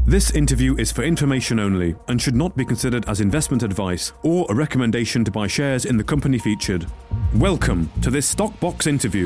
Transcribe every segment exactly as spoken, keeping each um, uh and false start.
This interview is for information only and should not be considered as investment advice or a recommendation to buy shares in the company featured. Welcome to this Stockbox interview.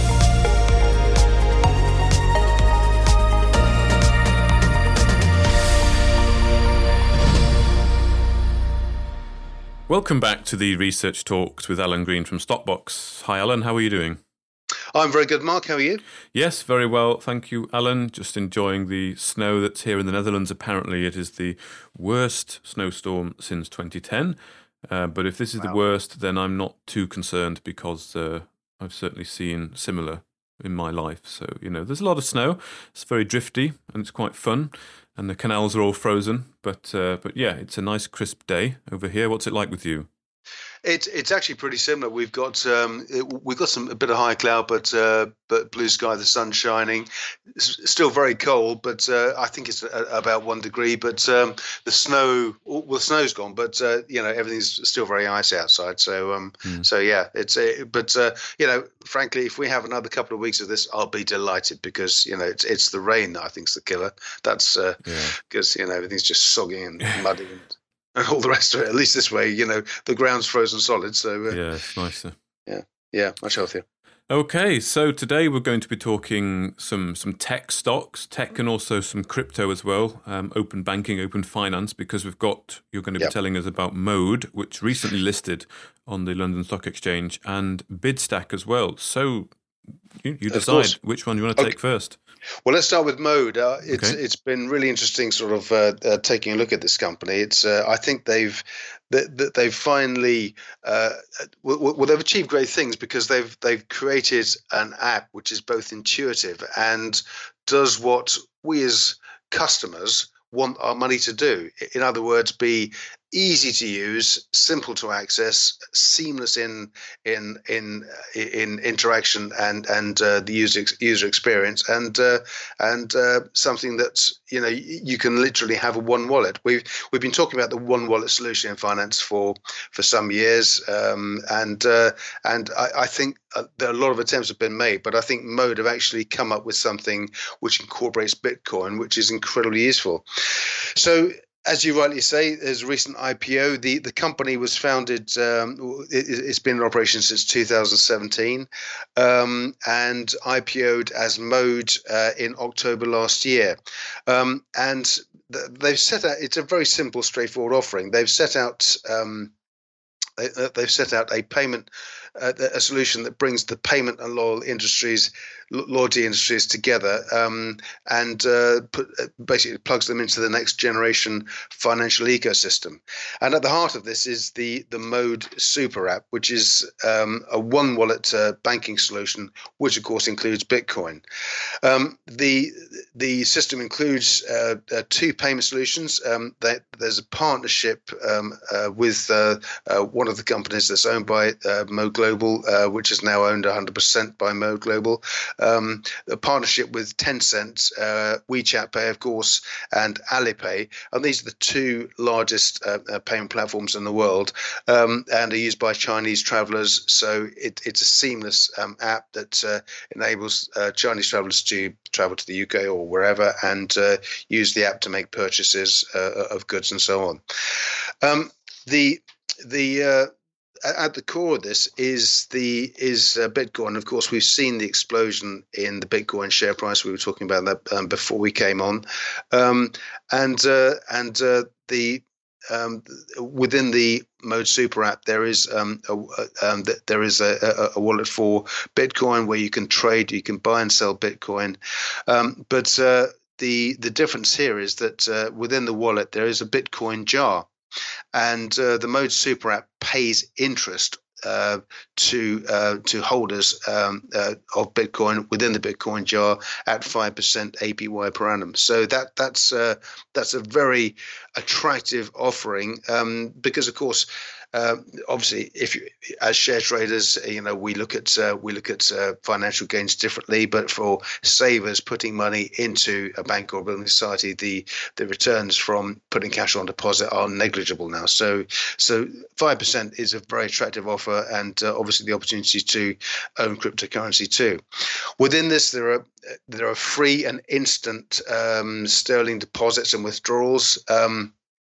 Welcome back to the Research Talks with Alan Green from Stockbox. Hi Alan, how are you doing? I'm very good, Mark. How are you? Yes, very well. Thank you, Alan. Just enjoying the snow that's here in the Netherlands. Apparently it is the worst snowstorm since twenty ten. Uh, but if this is wow. the worst, then I'm not too concerned because uh, I've certainly seen similar in my life. So, you know, there's a lot of snow. It's very drifty and it's quite fun. And the canals are all frozen. But, uh, but yeah, it's a nice crisp day over here. What's it like with you? It's it's actually pretty similar. We've got um, it, we've got some a bit of high cloud, but uh, but blue sky, the sun shining. It's still very cold, but uh, I think it's a, about one degree. But um, the snow, well, the snow's gone, but uh, you know everything's still very ice outside. So um, mm. so yeah, it's a, but uh, you know, frankly, if we have another couple of weeks of this, I'll be delighted because you know it's it's the rain that I think's the killer. That's because uh, yeah. you know everything's just soggy and muddy. And, And all the rest of it. At least this way, you know, the ground's frozen solid. So uh, yeah, it's nicer. Yeah, yeah, much healthier. Okay, so today we're going to be talking some some tech stocks, tech and also some crypto as well, um, open banking, open finance, because we've got, you're going to be yep. telling us about Mode, which recently listed on the London Stock Exchange, and Bidstack as well. So you, you decide which one you want to take okay. first. Well, let's start with Mode. Uh, it's okay. It's been really interesting, sort of uh, uh, taking a look at this company. It's uh, I think they've that they've finally uh, well, well they've achieved great things because they've they've created an app which is both intuitive and does what we as customers want our money to do. In other words, be easy to use, simple to access, seamless in in in in interaction and and uh, the user user experience, and uh, and uh, something that you know you can literally have a one wallet. We've we've been talking about the one wallet solution in finance for for some years, um, and uh, and I, I think uh, there are a lot of attempts have been made, but I think Mode have actually come up with something which incorporates Bitcoin, which is incredibly useful. So, as you rightly say, there's a recent I P O. The the company was founded, um, it, it's been in operation since two thousand seventeen, um, and I P O'd as Mode uh, in October last year. Um, and th- they've set out, it's a very simple, straightforward offering. They've set out, um, they, they've set out a payment, uh, a solution that brings the payment and loyal industries, loyalty industries together, um, and uh, put, uh, basically plugs them into the next generation financial ecosystem. And at the heart of this is the the Mode Super App, which is um, a one wallet uh, banking solution, which of course includes Bitcoin. Um, the the system includes uh, uh, two payment solutions. Um, that there's a partnership um, uh, with uh, uh, one of the companies that's owned by uh, Mode Global, uh, which is now owned one hundred percent by Mode Global. Um, a partnership with Tencent, uh, WeChat Pay, of course, and Alipay. And these are the two largest uh, uh, payment platforms in the world, um, and are used by Chinese travelers. So it, it's a seamless um, app that uh, enables uh, Chinese travelers to travel to the U K or wherever and uh, use the app to make purchases uh, of goods and so on. Um, the the uh, At the core of this is the is uh, Bitcoin. Of course, we've seen the explosion in the Bitcoin share price. We were talking about that um, before we came on, um, and uh, and uh, the um, within the Mode Super App there is um, a, um, there is a, a, a wallet for Bitcoin where you can trade, you can buy and sell Bitcoin, um, but uh, the the difference here is that uh, within the wallet there is a Bitcoin jar. And uh, the Mode Super App pays interest uh, to uh, to holders um, uh, of Bitcoin within the Bitcoin jar at five percent A P Y per annum. So that that's uh, that's a very attractive offering um, because, of course, um, obviously, if you, as share traders, you know, we look at uh, we look at uh, financial gains differently. But for savers putting money into a bank or a building society, the the returns from putting cash on deposit are negligible now. So so five percent is a very attractive offer, and uh, obviously the opportunity to own cryptocurrency too. Within this, there are there are free and instant um, sterling deposits and withdrawals. Um,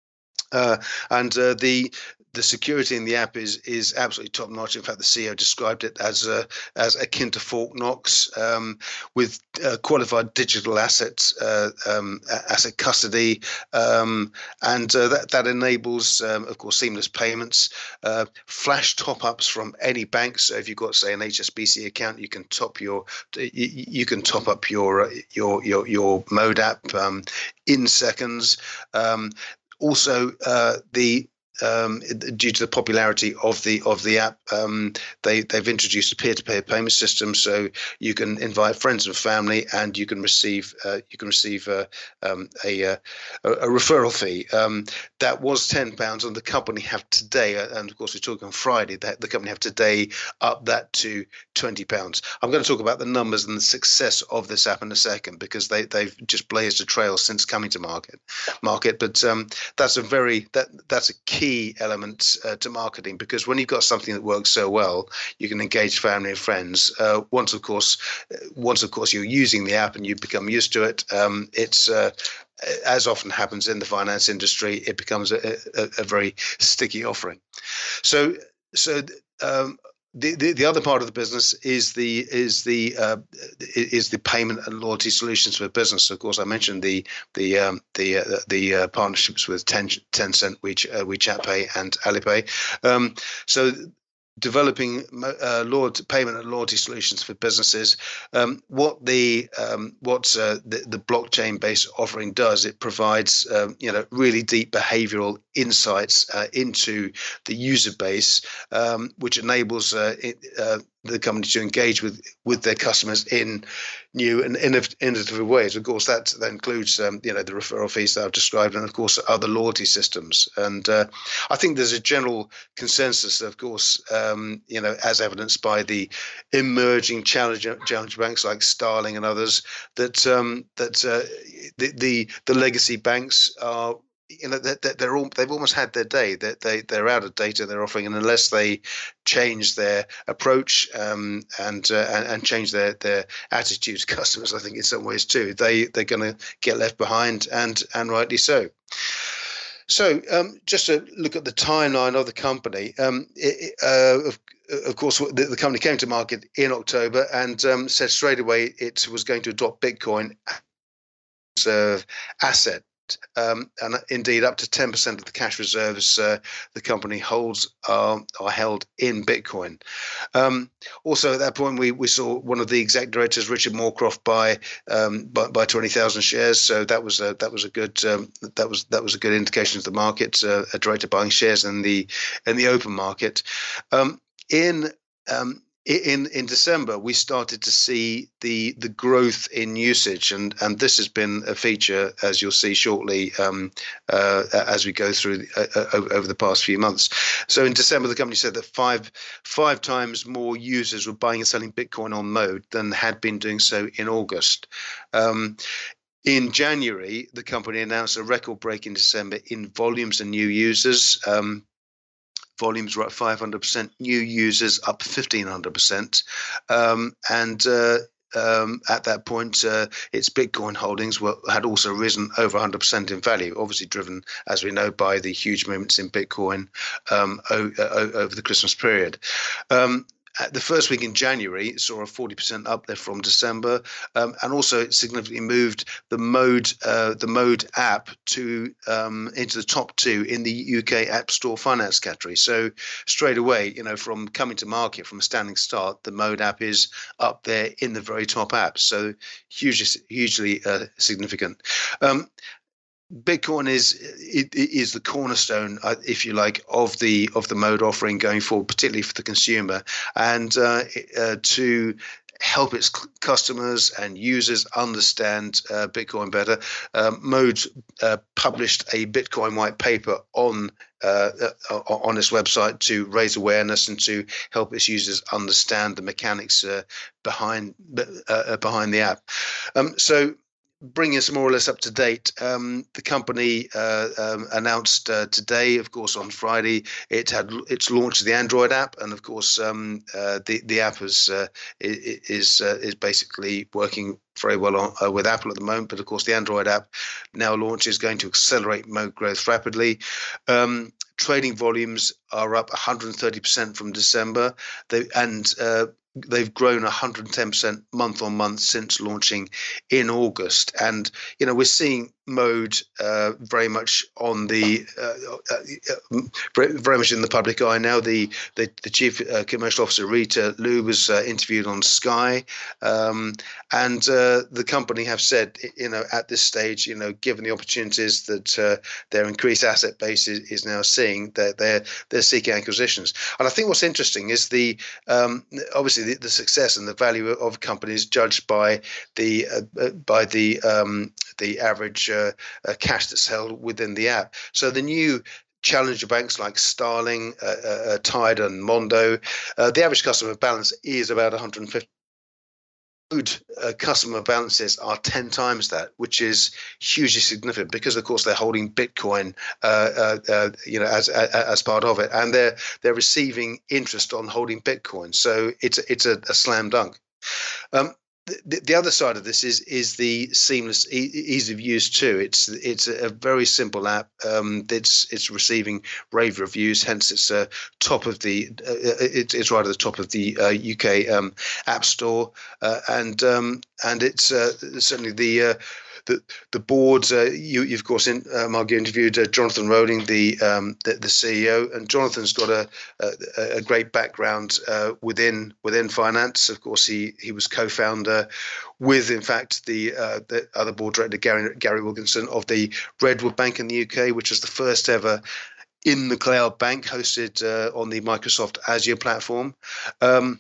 Uh, and uh, the the security in the app is is absolutely top notch. In fact, the C E O described it as uh, as akin to Fort Knox, um, with uh, qualified digital assets, uh, um, asset custody, um, and uh, that that enables, um, of course, seamless payments, uh, flash top ups from any bank. So if you've got, say, an H S B C account, you can top your you, you can top up your your your your Mode app um, in seconds. Um, Also, uh, the um, due to the popularity of the of the app, um, they they've introduced a peer-to-peer payment system, so you can invite friends and family, and you can receive uh, you can receive uh, um, a, a a referral fee. Um, that was ten pounds, and the company have today, and of course we're talking on Friday, that the company have today upped that to twenty pounds. I'm going to talk about the numbers and the success of this app in a second, because they they've just blazed a trail since coming to market. Market, but um, that's a very that that's a key element uh, to marketing, because when you've got something that works so well, you can engage family and friends. Uh, once, of course, once of course you're using the app and you become used to it, um, it's uh, as often happens in the finance industry, it becomes a, a, a very sticky offering. So, so. Um, The, the the other part of the business is the is the uh, is the payment and loyalty solutions for business. Of course, I mentioned the the um, the uh, the uh, partnerships with Tencent, WeChat, uh, WeChat Pay, and Alipay. Um, so. Developing uh, loyalty, payment and loyalty solutions for businesses. Um, what the um, what uh, the, the blockchain-based offering does, it provides um, you know really deep behavioural insights uh, into the user base, um, which enables uh, it, uh, the company to engage with with their customers in new and innovative ways. Of course, that that includes um, you know the referral fees that I've described, and of course other loyalty systems. And uh, I think there's a general consensus, of course, um, you know, as evidenced by the emerging challenger challenger banks like Starling and others, that um, that uh, the, the the legacy banks are. You know, they're, they're all, they've almost had their day. They're, they, they're out of data they're offering, and unless they change their approach um, and, uh, and and change their, their attitude to customers, I think in some ways too, they they're going to get left behind, and and rightly so. So um, just to look at the timeline of the company, um, it, uh, of, of course, the, the company came to market in October and um, said straight away it was going to adopt Bitcoin as an asset. Um, and indeed, up to ten percent of the cash reserves uh, the company holds are, are held in Bitcoin. Um, also, at that point, we, we saw one of the exec directors, Richard Moorcroft, buy um, by, by twenty thousand shares. So that was a that was a good um, that was that was a good indication to the market. Uh, a director buying shares in the in the open market. Um, in um, In in December, we started to see the the growth in usage, and and this has been a feature, as you'll see shortly, um, uh, as we go through uh, over the past few months. So in December, the company said that five five times more users were buying and selling Bitcoin on Mode than had been doing so in August. Um, in January, the company announced a record break in December in volumes and new users. Um, Volumes were up five hundred percent, new users up fifteen hundred percent. Um, and uh, um, at that point, uh, its Bitcoin holdings were, had also risen over one hundred percent in value, obviously driven, as we know, by the huge movements in Bitcoin um, o- o- over the Christmas period. Um, The first week in January saw a forty percent uplift from December, um, and also it significantly moved the Mode uh, the Mode app to um, into the top two in the U K App Store finance category. So straight away, you know, from coming to market from a standing start, the Mode app is up there in the very top apps. So hugely hugely uh, significant. Um, Bitcoin is it, it is the cornerstone, uh, if you like, of the of the Mode offering going forward, particularly for the consumer, and uh, uh, to help its customers and users understand uh, Bitcoin better. Um, Mode uh, published a Bitcoin white paper on uh, uh, on its website to raise awareness and to help its users understand the mechanics uh, behind uh, behind the app. Um, so. Bringing us more or less up to date, um, the company uh, um, announced uh, today, of course, on Friday, it had its launch of the Android app, and of course, um, uh, the the app is uh, is uh, is basically working very well on, uh, with Apple at the moment. But of course, the Android app now launch is going to accelerate Mode growth rapidly. Um, trading volumes are up one hundred thirty percent from December, they, and uh, they've grown one hundred ten percent month on month since launching in August. And, you know, we're seeing Mode uh, very much on the uh, uh, very, very much in the public eye now. The the, the chief uh, commercial officer Rita Liu was uh, interviewed on Sky, um, and uh, the company have said, you know, at this stage, you know, given the opportunities that uh, their increased asset base is, is now seeing, that they're they're seeking acquisitions. And I think what's interesting is the um, obviously the, the success and the value of companies judged by the uh, by the um, the average uh, uh, cash that's held within the app. So the new challenger banks like Starling, uh, uh, Tide, and Mondo, uh, the average customer balance is about one hundred fifty. Uh, customer balances are ten times that, which is hugely significant because, of course, they're holding Bitcoin, uh, uh, uh, you know, as, as as part of it, and they're they're receiving interest on holding Bitcoin. So it's it's a, a slam dunk. Um, The, the other side of this is is the seamless e- ease of use too. It's it's a very simple app. Um, it's it's receiving rave reviews. Hence, it's uh, top of the uh, it, it's right at the top of the uh, U K um, App Store, uh, and um, and it's uh, certainly the. Uh, The, the board, uh, you, you of course, in, uh, Mark, you interviewed uh, Jonathan Rowling, the, um, the the C E O, and Jonathan's got a a, a great background uh, within within finance. Of course, he he was co-founder with, in fact, the uh, the other board director, Gary Gary Wilkinson, of the Redwood Bank in the U K, which was the first ever in the cloud bank hosted uh, on the Microsoft Azure platform. Um,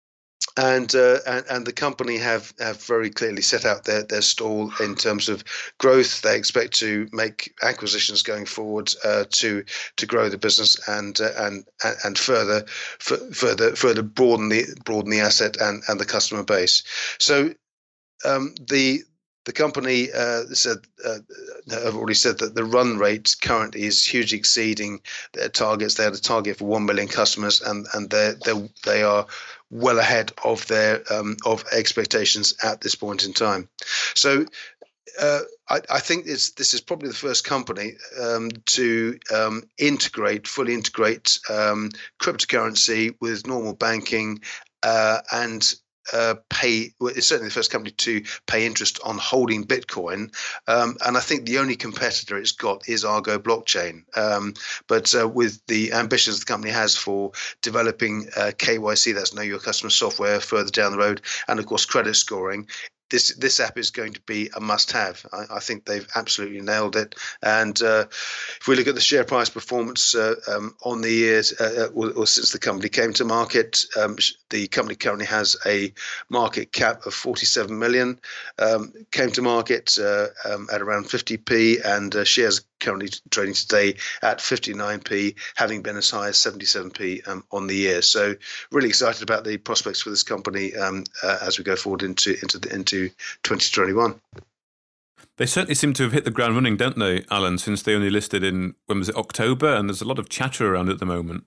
And, uh, and and the company have, have very clearly set out their, their stall in terms of growth. They expect to make acquisitions going forward uh, to to grow the business and uh, and and further f- further further broaden the broaden the asset and, and the customer base. So um, the The company uh, said, uh, have already said that the run rate currently is hugely exceeding their targets. They had a target for one million customers, and and they they they are well ahead of their um, of expectations at this point in time. So. Uh, I, I think it's, this is probably the first company um, to um, integrate, fully integrate um, cryptocurrency with normal banking uh, and uh, pay. Well, it's certainly the first company to pay interest on holding Bitcoin. Um, and I think the only competitor it's got is Argo Blockchain. Um, but uh, with the ambitions the company has for developing uh, K Y C, that's Know Your Customer software, further down the road, and of course credit scoring, This this app is going to be a must-have. I, I think they've absolutely nailed it. And uh, if we look at the share price performance uh, um, on the years, uh, or, or since the company came to market, um, the company currently has a market cap of forty-seven million. Um, came to market uh, um, at around fifty p, and uh, shares currently trading today at fifty-nine p, having been as high as seventy-seven p um, on the year. So really excited about the prospects for this company um, uh, as we go forward into into the, into twenty twenty-one. They certainly seem to have hit the ground running, don't they, Alan, since they only listed in, when was it, October? And there's a lot of chatter around at the moment.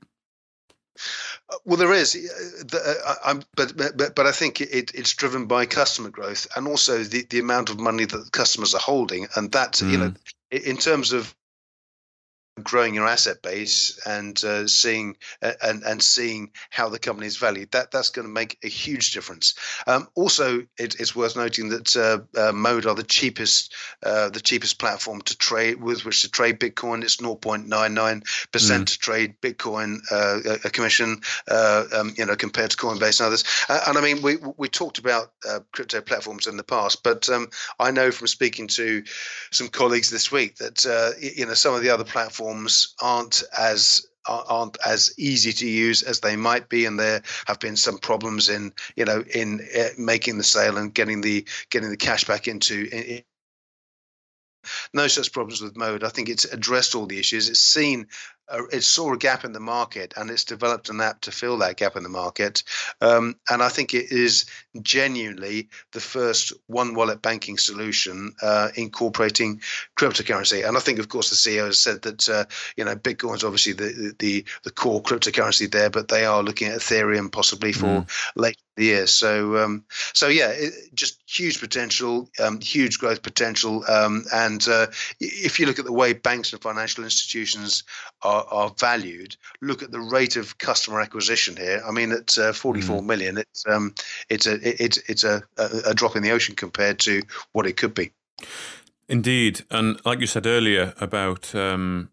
Uh, well, there is, uh, uh, I'm, but, but but I think it, it's driven by customer growth and also the, the amount of money that customers are holding, and that mm. you know, in terms of growing your asset base and uh, seeing uh, and and seeing how the company is valued, that that's going to make a huge difference. Um, also, it, it's worth noting that uh, uh, Mode are the cheapest uh, the cheapest platform to trade with which to trade Bitcoin. It's zero point nine nine percent to trade Bitcoin uh, a commission, uh, um, you know, compared to Coinbase and others. Uh, and I mean, we we talked about uh, crypto platforms in the past, but um, I know from speaking to some colleagues this week that uh, you know some of the other platforms aren't as aren't as easy to use as they might be, and there have been some problems in you know in uh, making the sale and getting the getting the cash back into. In, No such problems with Mode. I think it's addressed all the issues. It's seen, uh, it saw a gap in the market, and it's developed an app to fill that gap in the market. Um, and I think it is genuinely the first one wallet banking solution uh, incorporating cryptocurrency. And I think, of course, the C E O has said that uh, you know Bitcoin's obviously the, the the core cryptocurrency there, but they are looking at Ethereum possibly for mm. later in the year. So um, so yeah, it, just huge potential, um, huge growth potential, um, and And uh, if you look at the way banks and financial institutions are, are valued, look at the rate of customer acquisition here. I mean, at uh, forty-four mm. million, it's um, it's a it's it's a, a drop in the ocean compared to what it could be. Indeed, and like you said earlier about um,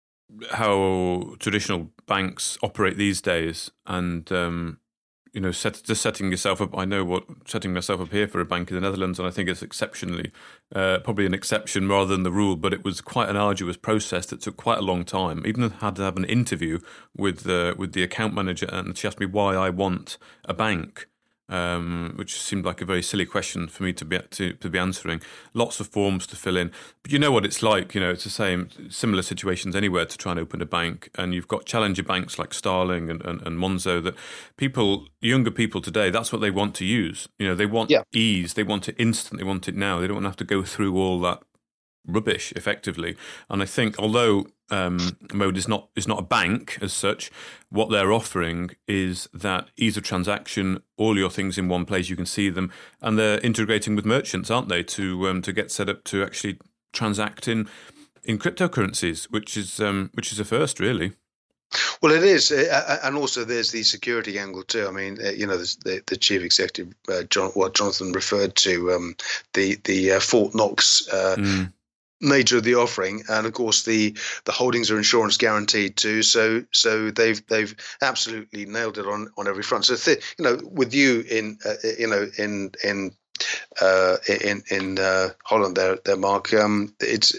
how traditional banks operate these days, and um, you know, set, just setting yourself up. I know what setting myself up here for a bank in the Netherlands, and I think it's exceptionally, uh, probably an exception rather than the rule. But it was quite an arduous process that took quite a long time. Even had to have an interview with the with the account manager, and she asked me why I want a bank. Um, which seemed like a very silly question for me to be to, to be answering. Lots of forms to fill in, but you know what it's like. You know, it's the same, similar situations anywhere to try and open a bank. And you've got challenger banks like Starling and, and, and Monzo that people, younger people today, that's what they want to use. You know, they want yeah. ease, they want it instant, they want it now. They don't want to have to go through all that rubbish, effectively. And I think, although um, Mode is not is not a bank as such, what they're offering is that ease of transaction, all your things in one place, you can see them, and they're integrating with merchants, aren't they, to um, to get set up to actually transact in in cryptocurrencies, which is um, which is a first, really. Well, it is, and also there's the security angle too. I mean, you know, the, the chief executive, uh, John, what Jonathan referred to, um, the the uh, Fort Knox. Uh, mm. nature of the offering, and of course the the holdings are insurance guaranteed too, so so they've they've absolutely nailed it on on every front. So th- you know, with you in uh, you know in in uh, in in uh, Holland there there Mark, um, it's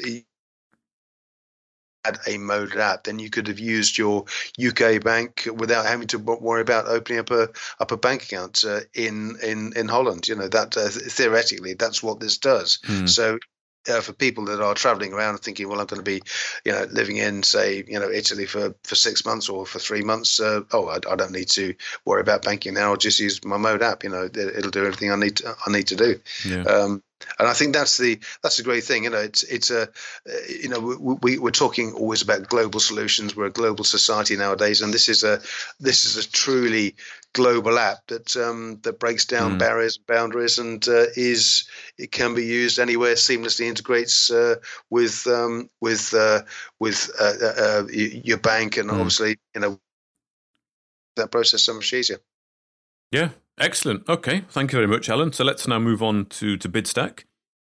had a Mode app, then you could have used your U K bank without having to worry about opening up a up a bank account uh, in in in Holland. You know that uh, theoretically that's what this does. Mm. So. Uh, for people that are traveling around and thinking, well, I'm going to be, you know, living in, say, you know, Italy for, for six months or for three months. Uh, oh, I, I don't need to worry about banking now. I'll just use my Mode app. You know, it, it'll do everything I need to, I need to do. Yeah. Um, and I think that's the that's a great thing. You know, it's it's a you know we, we we're talking always about global solutions. We're a global society nowadays, and this is a this is a truly global app that um, that breaks down mm. barriers and boundaries, and uh, is it can be used anywhere, seamlessly integrates uh, with um, with uh, with uh, uh, your bank, and mm. obviously you know that process so much easier. Yeah. Excellent. Okay. Thank you very much, Alan. So let's now move on to, to Bidstack.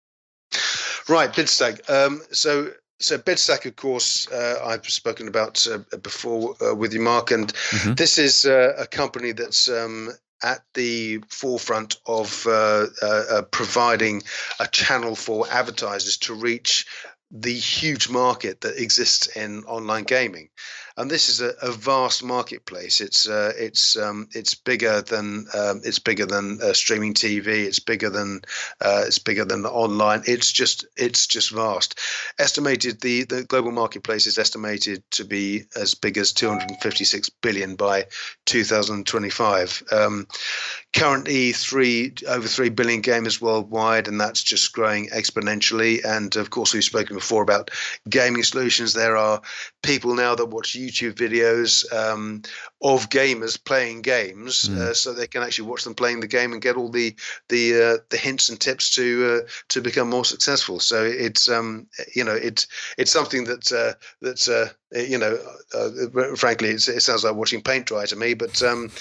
Right. Bidstack. Um, so, so Bidstack, of course, uh, I've spoken about uh, before uh, with you, Mark, and mm-hmm. this is uh, a company that's um, at the forefront of uh, uh, uh, providing a channel for advertisers to reach the huge market that exists in online gaming. And this is a, a vast marketplace. It's uh, it's um, it's bigger than um, it's bigger than uh, streaming T V. It's bigger than uh, it's bigger than online. It's just it's just vast. Estimated the the global marketplace is estimated to be as big as two hundred fifty-six billion by two thousand twenty-five. Um, currently, three over three billion gamers worldwide, and that's just growing exponentially. And of course, we've spoken before about gaming solutions. There are people now that watch YouTube videos um, of gamers playing games, mm. uh, so they can actually watch them playing the game and get all the the uh, the hints and tips to uh, to become more successful. So it's um, you know it's it's something that uh, that's uh, you know uh, frankly it's, it sounds like watching paint dry to me, but um,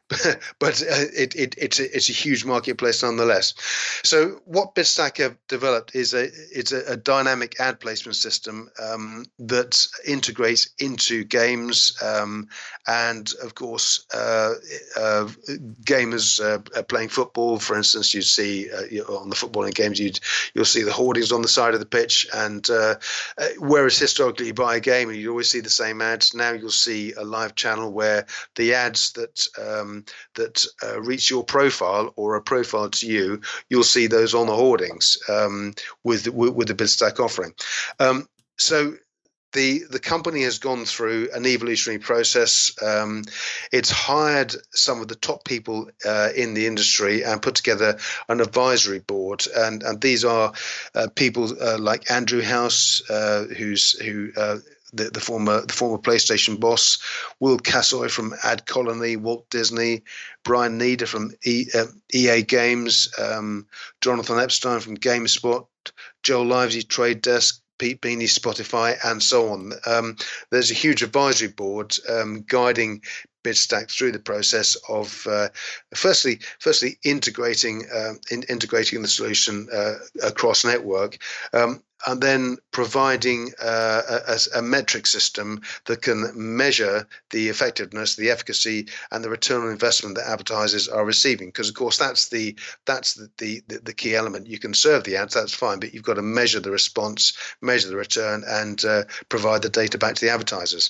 but uh, it, it, it's a, it's a huge marketplace nonetheless. So what BidStack have developed is a it's a, a dynamic ad placement system um, that integrates into games, um, and of course, uh, uh, gamers uh, playing football, for instance, you see uh, you know, on the footballing games, you'd you'll see the hoardings on the side of the pitch, and uh, whereas historically you buy a game and you always see the same ads, now you'll see a live channel where the ads that um, that uh, reach your profile or a profile to you, you'll see those on the hoardings um, with, with with the BidStack offering. Um, so the the company has gone through an evolutionary process. Um, it's hired some of the top people uh, in the industry and put together an advisory board, and and these are uh, people uh, like Andrew House, uh, who's who. Uh, The, the former the former PlayStation boss, Will Cassoy from Ad Colony, Walt Disney, Brian Nieder from e, uh, E A Games, um, Jonathan Epstein from GameSpot, Joel Livesey, Trade Desk, Pete Beeney, Spotify, and so on. Um, there's a huge advisory board um, guiding BidStack through the process of uh, firstly, firstly integrating uh, in, integrating the solution uh, across network. Um, and then providing uh, a, a metric system that can measure the effectiveness, the efficacy, and the return on investment that advertisers are receiving. Because, of course, that's the that's the, the, the key element. You can serve the ads, that's fine, but you've got to measure the response, measure the return, and uh, provide the data back to the advertisers.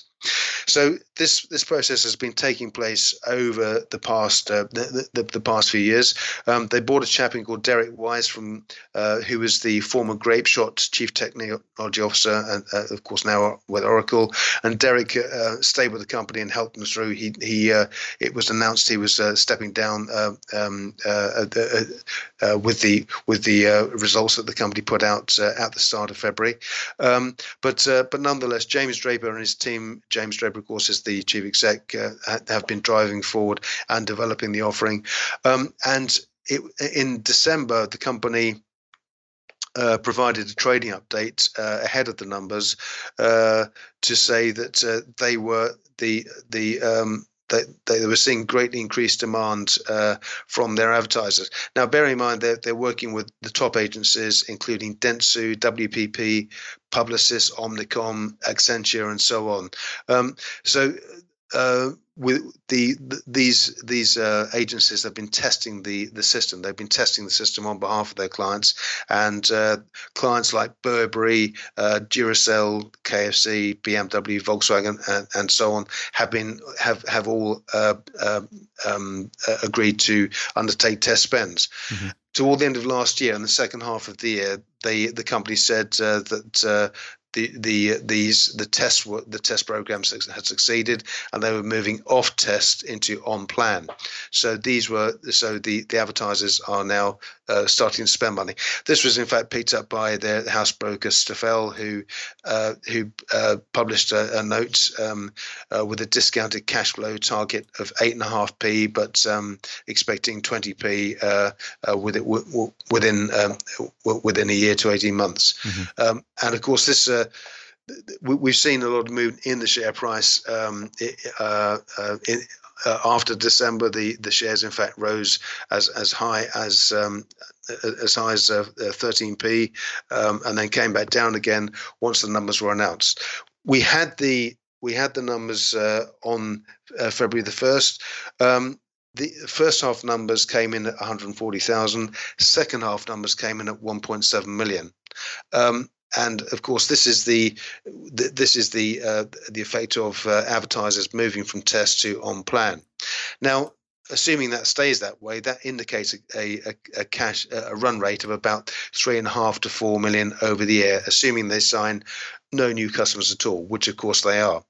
So this this process has been taking place over the past uh, the, the, the past few years. Um, they bought a chap called Derek Wise from uh, who was the former Grapeshot chief technology officer, and uh, of course now with Oracle. And Derek uh, stayed with the company and helped them through. He he uh, it was announced he was uh, stepping down uh, um, uh, uh, uh, with the with the uh, results that the company put out uh, at the start of February. Um, but uh, but nonetheless, James Draper and his team. James Draper, of course, is the chief exec, uh, have been driving forward and developing the offering. Um, and it, in December, the company uh, provided a trading update uh, ahead of the numbers uh, to say that uh, they were the the um, They, they were seeing greatly increased demand uh, from their advertisers. Now, bear in mind that they're, they're working with the top agencies, including Dentsu, W P P, Publicis, Omnicom, Accenture, and so on. Um, so, uh, with the, the these these uh, agencies have been testing the the system. They've been testing the system on behalf of their clients, and uh, clients like Burberry, uh, Duracell, K F C, B M W, Volkswagen, and, and so on have been have have all uh, uh, um, uh, agreed to undertake test spends. Mm-hmm. Toward the end of last year, in the second half of the year, they the company said uh, that. Uh, The the these the test the test programs had succeeded, and they were moving off test into on plan. So these were so the, the advertisers are now uh, starting to spend money. This was in fact picked up by their house broker Stafel, who uh, who uh, published a, a note um, uh, with a discounted cash flow target of eight and a half p, but um, expecting twenty p uh, uh, with it w- w- within um, w- within a year to eighteen months. Mm-hmm. Um, and of course this. Uh, We've seen a lot of movement in the share price um, uh, uh, in, uh, after December. The, the shares, in fact, rose as as high as um, as high as uh, thirteen p, um, and then came back down again once the numbers were announced. We had the we had the numbers uh, on uh, February the first. Um, The first half numbers came in at one hundred forty thousand. Second half numbers came in at one point seven million. Um, And of course, this is the this is the uh, the effect of uh, advertisers moving from test to on plan. Now, assuming that stays that way, that indicates a, a, a cash a run rate of about three and a half to four million over the year, assuming they sign no new customers at all, which of course they are.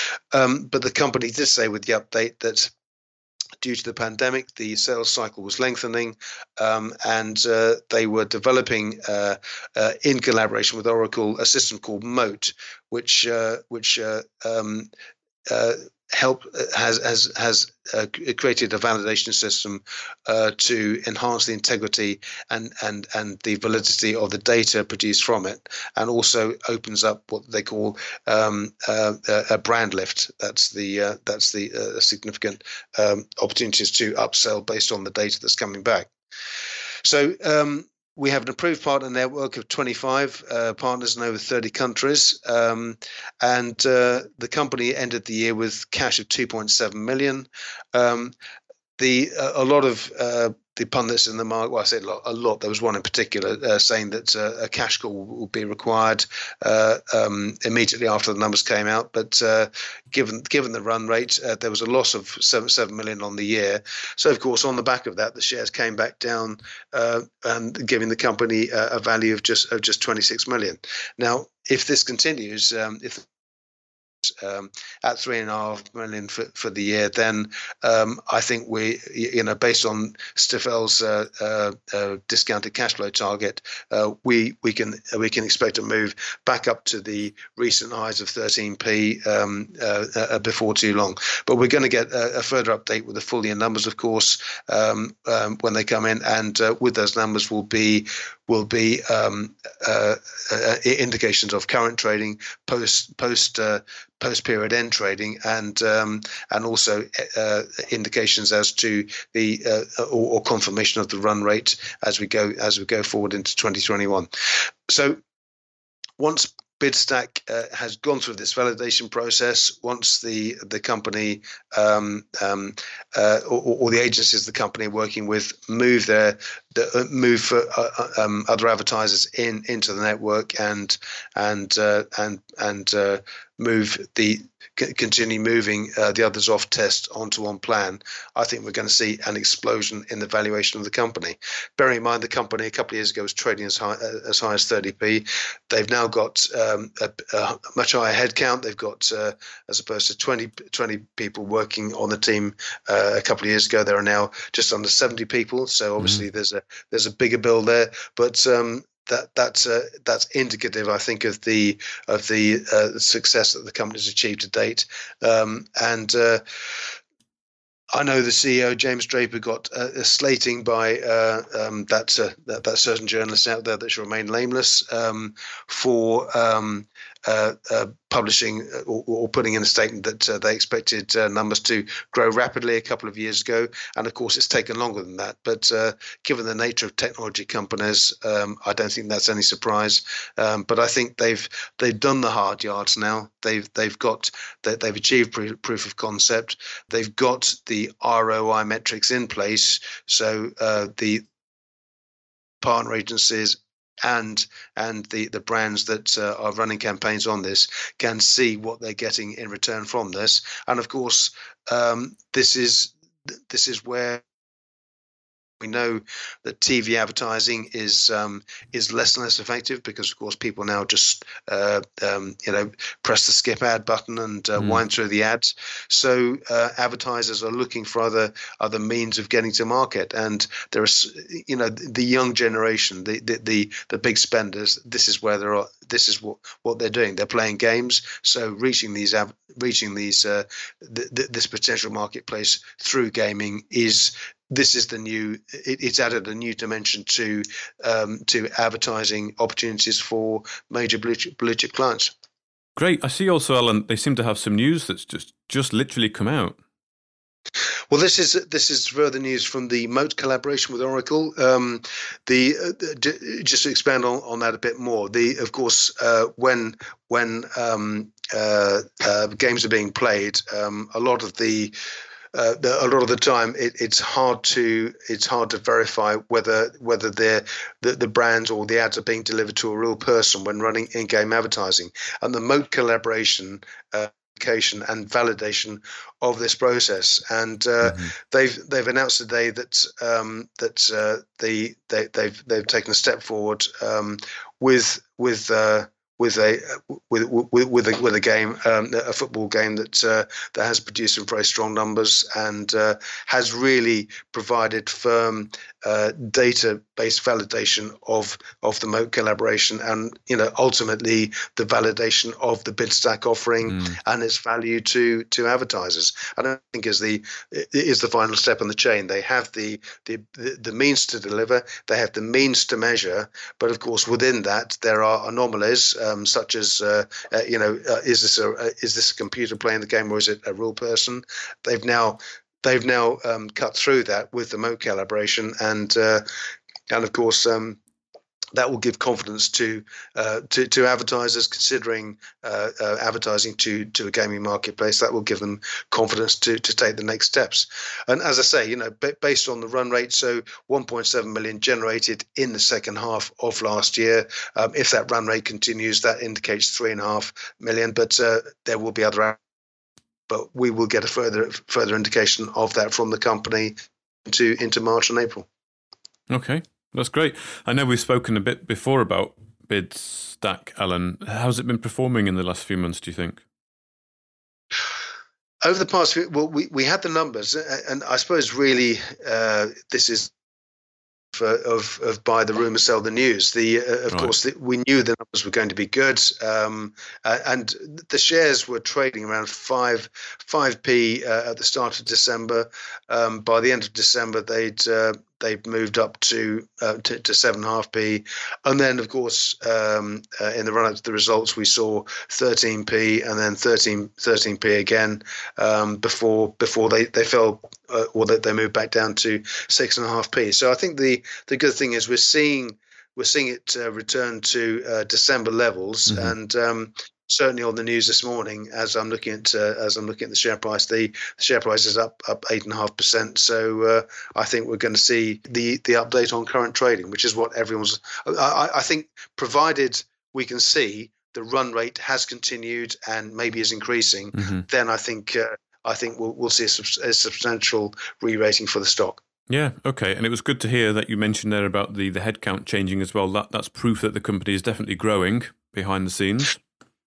Um, but the company did say with the update that due to the pandemic, the sales cycle was lengthening, um, and uh, they were developing, uh, uh, in collaboration with Oracle, a system called Moat, which uh, which uh, um, uh, help has has has uh, created a validation system uh, to enhance the integrity and and and the validity of the data produced from it, and also opens up what they call um, uh, a brand lift. That's the uh, that's the uh, significant um, opportunities to upsell based on the data that's coming back. So. Um, We have an approved partner network of twenty-five uh, partners in over thirty countries, um, and uh, the company ended the year with cash of two point seven million. Um, the uh, a lot of uh, the pundits in the market, well, I say a lot, a lot. There was one in particular uh, saying that uh, a cash call will be required uh, um, immediately after the numbers came out. But uh, given given the run rate, uh, there was a loss of seven seven million on the year. So of course, on the back of that, the shares came back down, uh, and giving the company a, a value of just of just twenty-six million. Now, if this continues, um, if Um, at three and a half million for, for the year, then um, I think we, you know, based on Stifel's uh, uh, uh, discounted cash flow target, uh, we we can we can expect to move back up to the recent highs of thirteen p um, uh, uh, before too long. But we're going to get a, a further update with the full year numbers, of course, um, um, when they come in, and uh, with those numbers will be will be um, uh, uh, indications of current trading, post post uh, post period end trading, and um, and also uh, indications as to the uh, or, or confirmation of the run rate as we go as we go forward into twenty twenty-one. So once BidStack uh, has gone through this validation process, once the the company um, um, uh, or, or the agencies the company working with move their the, move for uh, um, other advertisers in into the network and and uh, and and uh, move the continue moving uh, the others off test onto on plan, I think we're going to see an explosion in the valuation of the company. Bearing in mind the company a couple of years ago was trading as high as high as thirty p. They've now got um, a, a much higher headcount. They've got uh, as opposed to twenty, twenty people working on the team uh, a couple of years ago, there are now just under seventy people. So obviously mm-hmm. there's a there's a bigger bill there, but um, that that's uh, that's indicative, I think, of the of the uh, success that the company's achieved to date. Um, and uh, I know the C E O James Draper got uh, a slating by uh, um, that, uh, that that certain journalists out there that should remain nameless um, for um, uh, uh, publishing or, or putting in a statement that uh, they expected uh, numbers to grow rapidly a couple of years ago, and of course it's taken longer than that. But uh, given the nature of technology companies, um, I don't think that's any surprise. Um, but I think they've they've done the hard yards now. They've they've got they, they've achieved proof of concept. They've got the R O I metrics in place, so uh, the partner agencies and and the the brands that uh, are running campaigns on this can see what they're getting in return from this. And of course, um, this is this is where we know that T V advertising is um, is less and less effective because, of course, people now just uh, um, you know press the skip ad button and uh, mm. wind through the ads. So uh, advertisers are looking for other other means of getting to market, and there is you know the young generation, the the the, the big spenders. This is where they're this is what, what they're doing. They're playing games. So reaching these reaching these uh, th- th- this potential marketplace through gaming is. This is the new. It, it's added a new dimension to um, to advertising opportunities for major blue chip, blue chip clients. Great. I see also, Alan, they seem to have some news that's just just literally come out. Well, this is this is further news from the Moat collaboration with Oracle. Um, the uh, d- just to expand on, on that a bit more. The of course uh, when when um, uh, uh, games are being played, um, a lot of the Uh, the, a lot of the time, it, it's hard to it's hard to verify whether whether they're, the the brands or the ads are being delivered to a real person when running in-game advertising. And the Moat collaboration, uh, and validation of this process, and uh, mm-hmm. they've they've announced today that um, that uh, they they they've they've taken a step forward um, with with. Uh, with a with with with a, with a game, um, a football game that uh, that has produced some very strong numbers and uh, has really provided firm uh, data-based validation of of the Moat collaboration, and you know ultimately the validation of the BidStack offering mm. and its value to to advertisers. I don't think is the is the final step in the chain. They have the the the means to deliver. They have the means to measure, but of course within that there are anomalies. Um, such as uh, uh, you know, uh, is this a uh, is this a computer playing the game or is it a real person? They've now they've now um, cut through that with the Moat calibration, and uh, and of course um, that will give confidence to uh, to, to advertisers considering uh, uh, advertising to to a gaming marketplace. That will give them confidence to to take the next steps. And as I say, you know, b- based on the run rate, so one point seven million generated in the second half of last year. Um, if that run rate continues, that indicates three and a half million. But uh, there will be other, but we will get a further further indication of that from the company into into March and April. Okay. That's great. I know we've spoken a bit before about BidStack, Alan. How's it been performing in the last few months, do you think? Over the past few, well, we, we had the numbers, and I suppose really uh, this is for, of, of buy the rumour, sell the news. The uh, Of right. course, the, we knew the numbers were going to be good, um, uh, and the shares were trading around five, five p uh, at the start of December. Um, by the end of December, they'd... Uh, They've moved up to, uh, to to seven and a half p, and then of course um, uh, in the run up to the results we saw thirteen p and then thirteen p again um, before before they they fell uh, or that they moved back down to six and a half p. So I think the the good thing is we're seeing we're seeing it uh, return to uh, December levels, mm-hmm. and um, certainly on the news this morning, as I'm looking at uh, as I'm looking at the share price, the, the share price is up up eight and a half percent. So uh, I think we're going to see the the update on current trading, which is what everyone's. I, I think provided we can see the run rate has continued and maybe is increasing, mm-hmm. then I think uh, I think we'll we'll see a, sub- a substantial re-rating for the stock. Yeah, okay. And it was good to hear that you mentioned there about the the headcount changing as well. That that's proof that the company is definitely growing behind the scenes.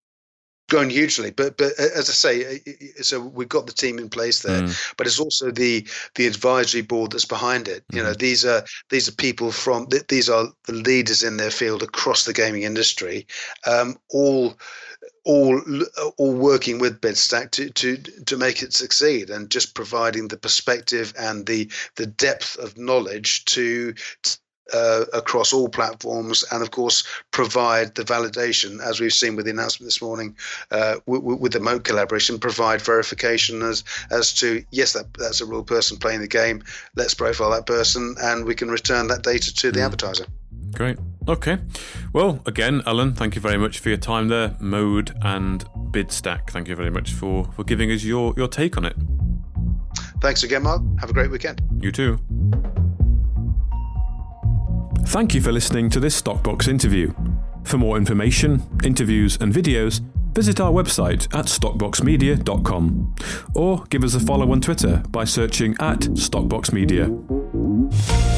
Grown hugely, but but as I say, so we've got the team in place there, mm. but it's also the the advisory board that's behind it. You mm. know, these are these are people from these are the leaders in their field across the gaming industry, um, all all all working with BidStack to to to make it succeed, and just providing the perspective and the the depth of knowledge to. to Uh, across all platforms, and of course provide the validation, as we've seen with the announcement this morning uh, w- with the Moat collaboration, provide verification as as to yes, that that's a real person playing the game. Let's profile that person, and we can return that data to the mm. advertiser. Great. Okay. Well, again, Alan, thank you very much for your time there. Moat and BidStack, thank you very much for for giving us your your take on it. Thanks again, Mark. Have a great weekend. You too. Thank you for listening to this Stockbox interview. For more information, interviews and videos, visit our website at stockbox media dot com or give us a follow on Twitter by searching at Stockbox Media.